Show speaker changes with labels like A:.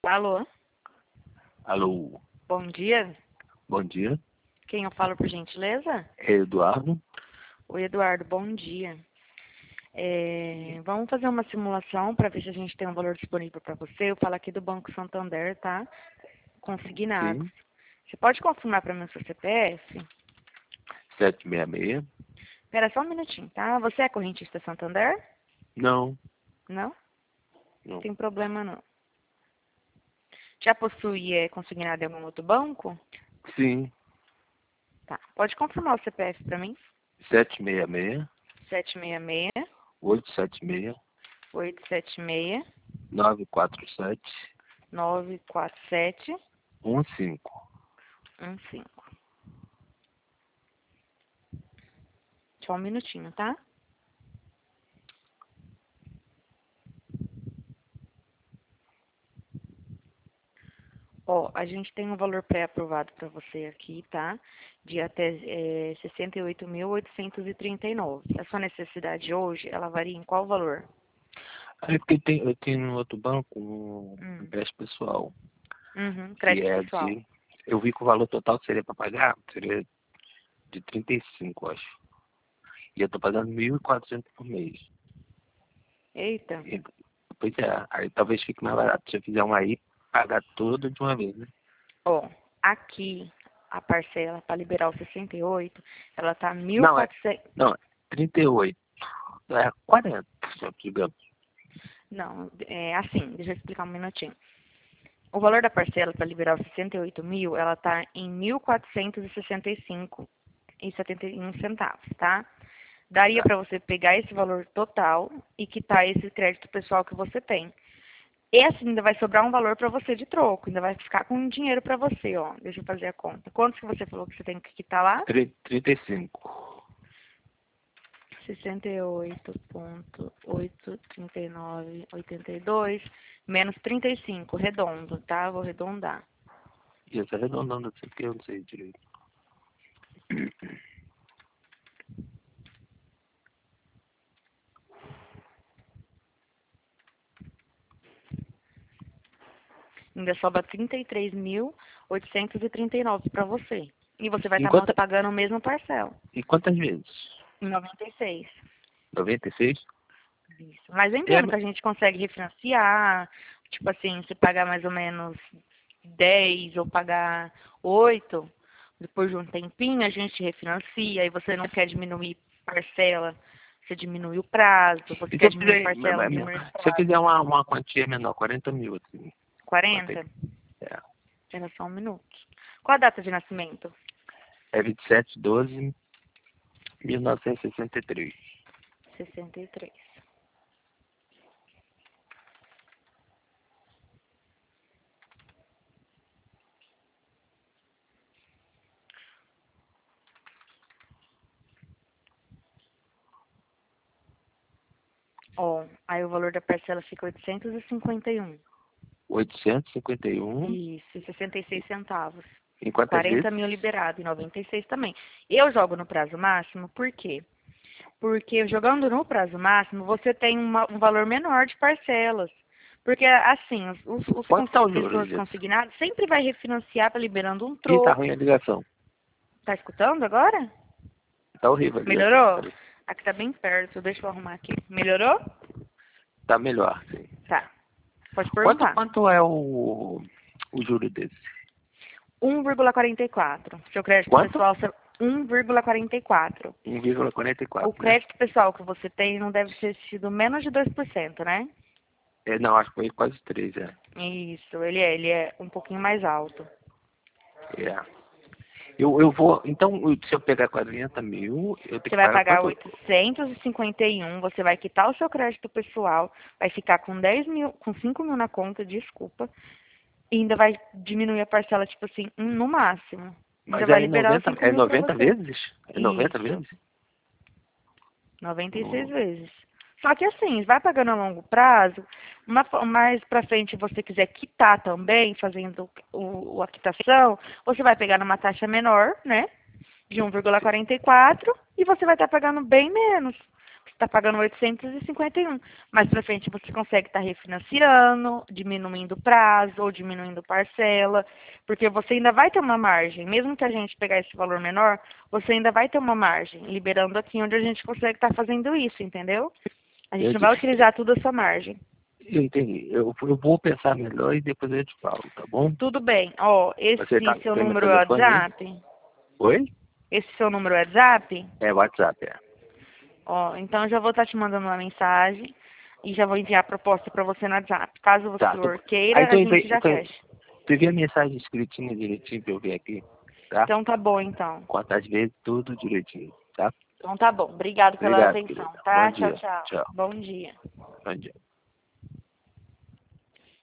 A: Alô,
B: Alô,
A: bom dia.
B: bom dia.
A: Quem eu falo, por gentileza?
B: É Eduardo.
A: Oi, Eduardo, bom dia. Vamos fazer uma simulação para ver se a gente tem um valor disponível para você. Eu falo aqui do Banco Santander, tá? Consignados.
B: Sim,
A: Você pode confirmar para mim o seu CPF?
B: 766.
A: Espera só um minutinho, tá? Você é correntista Santander?
B: Não,
A: Não? Não
B: não.
A: tem problema, não. Já possui consignado em algum outro banco?
B: Sim,
A: Tá. Pode confirmar o CPF para mim?
B: 766,
A: 766
B: 876,
A: 876
B: 947,
A: 947
B: 15.
A: 15. Só um minutinho, tá? Ó, a gente tem um valor pré-aprovado para você aqui, tá? De até 68.839. A sua necessidade hoje, ela varia em qual valor?
B: Aí porque eu tenho no outro banco um
A: Hum.
B: empréstimo pessoal,
A: Uhum,
B: que
A: crédito
B: é
A: pessoal.
B: de... Eu vi que o valor total que seria para pagar seria de 35, acho. E eu tô pagando 1.400 por mês.
A: Eita.
B: E, pois é, aí talvez fique mais barato se eu fizer um aí, pagar tudo de uma vez, né?
A: Ó, aqui a parcela para liberar o 68, ela tá
B: Não,
A: 1.400.
B: não, 38. É 40, digamos.
A: Não, é assim, deixa eu explicar um minutinho. O valor da parcela para liberar os 68 mil, ela está em 1.465,71 centavos, tá? Daria
B: Tá.
A: para você pegar esse valor total e quitar esse crédito pessoal que você tem. Esse ainda vai sobrar um valor para você de troco, ainda vai ficar com dinheiro para você, ó. Deixa eu fazer a conta. Quanto que você falou que você tem que quitar lá?
B: 35.
A: 68,839,82 menos 35, redondo, tá? Vou arredondar.
B: Isso, arredondando assim, porque eu não sei direito.
A: Ainda sobra 33.839 para você. E você vai
B: E,
A: estar pagando o mesmo parcela,
B: e quantas vezes?
A: em 96.
B: 96?
A: Isso. Mas eu
B: É,
A: entendo que a gente consegue refinanciar, tipo assim, se pagar mais ou menos 10 ou pagar 8, depois de um tempinho a gente refinancia, e você não quer diminuir parcela, você diminui o prazo, você
B: e se
A: quer
B: eu
A: diminuir
B: fizer,
A: parcela, diminui o
B: se eu
A: prazo.
B: fizer uma quantia menor, 40 mil, assim, quanto é
A: 40?
B: que é?
A: Espera só um minuto. Qual a data de nascimento?
B: É 27/12/1963.
A: 63. Ó, aí o valor da parcela fica 851.
B: 851.
A: Isso, e 66 centavos.
B: Em quantas
A: 40
B: vezes?
A: mil liberado e 96 também. Eu jogo no prazo máximo, por quê? Porque jogando no prazo máximo, você tem um valor menor de parcelas. Porque, assim,
B: Quanto tá os juros
A: pessoas
B: disso?
A: consignadas sempre vai refinanciar tá liberando um
B: Ih, tá
A: troco.
B: ruim a ligação.
A: Tá escutando agora?
B: Tá horrível a ligação.
A: Melhorou?
B: Peraí.
A: Aqui tá bem perto, deixa eu arrumar aqui. Melhorou?
B: Tá melhor, sim.
A: Tá, pode
B: Quanto,
A: perguntar.
B: quanto é o juro desse?
A: 1,44. Seu crédito
B: Quanto?
A: pessoal, 1,44. O
B: 1,44, né?
A: crédito pessoal que você tem não deve ter sido menos de 2%, né?
B: É, não, acho que foi quase 3, é.
A: Isso, ele é um pouquinho mais alto.
B: É. Eu vou. Então, se eu pegar 40 mil, eu tenho
A: Você
B: que
A: vai
B: pagar
A: pagar
B: quanto?
A: 851, você vai quitar o seu crédito pessoal, vai ficar com 10 mil, com 5 mil na conta, desculpa, e ainda vai diminuir a parcela, tipo assim, no máximo. Ainda
B: Mas
A: vai
B: é em
A: liberar os
B: 90,
A: 5
B: é
A: mil pra
B: 90
A: você.
B: vezes? É 90
A: Isso,
B: vezes?
A: 96
B: Hum.
A: vezes. Só que assim, vai pagando a longo prazo, mais pra frente você quiser quitar também, fazendo a quitação, você vai pegar numa taxa menor, né? De 1,44 e você vai estar pagando bem menos. você está pagando 851. Mais para frente você consegue estar refinanciando, diminuindo o prazo ou diminuindo parcela, porque você ainda vai ter uma margem. Mesmo que a gente pegar esse valor menor, você ainda vai ter uma margem, liberando aqui onde a gente consegue estar fazendo isso, entendeu? A gente
B: Eu,
A: não vai utilizar toda a sua margem.
B: eu entendi. Eu vou pensar melhor e depois eu te falo, tá bom?
A: Tudo bem. Ó, esse
B: Você tá,
A: seu
B: tem meu
A: número é
B: telefone aí?
A: WhatsApp?
B: Oi?
A: Esse seu número é WhatsApp?
B: É WhatsApp, é.
A: Ó, então eu já vou estar te mandando uma mensagem e já vou enviar a proposta para você no WhatsApp. Caso o
B: Tá.
A: senhor
B: Aí
A: queira, a gente já fecha.
B: tu envia a mensagem escritinha direitinho pra eu ver aqui, tá?
A: Então tá bom, então.
B: Quantas vezes, tudo direitinho, tá?
A: Então tá bom. Obrigado pela
B: Obrigado,
A: atenção,
B: querida. Bom
A: tá? Tchau,
B: dia.
A: tchau.
B: Tchau.
A: Bom dia.
B: Bom dia.